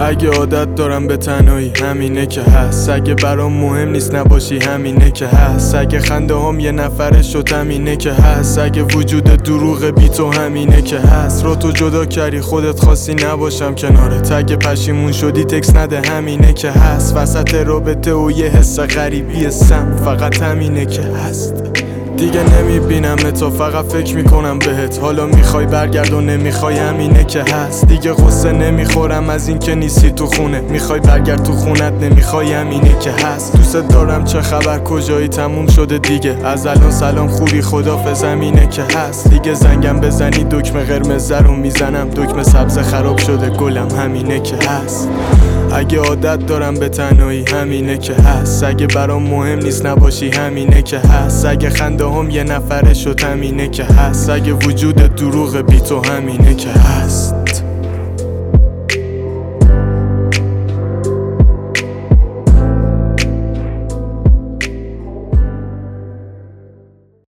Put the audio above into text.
اگه عادت دارم به تنهایی همینه که هست. اگه برام مهم نیست نباشی همینه که هست. اگه خنده هم یه نفره شد همینه که هست. اگه وجود دروغ بی تو همینه که هست. رو تو جدا کردی خودت خواستی نباشم کنارت. اگه پشیمون شدی تکس نده همینه که هست. وسط رابطه و یه حس غریبی سم فقط همینه که هست. دیگه نمیبینم تا فقط فکر میکنم بهت. حالا میخوای برگرد و نمیخوای همینه که هست. دیگه غصه نمیخورم از این که نیستی تو خونه. میخوای برگرد تو خونت نمیخوای همینه که هست. دوست دارم چه خبر کجایی تموم شده دیگه. از الان سلام خوبی خدافظ همینه که هست. دیگه زنگم بزنی دکمه قرمز رو میزنم. دکمه سبز خراب شده گلم همینه که هست. اگه عادت دارم به تنهایی همینه که هست. اگه برام مهم نیست نباشی همینه که هست. اگه خنده هم یه نفره شد همینه که هست. اگه وجود دروغ بی تو همینه که هست.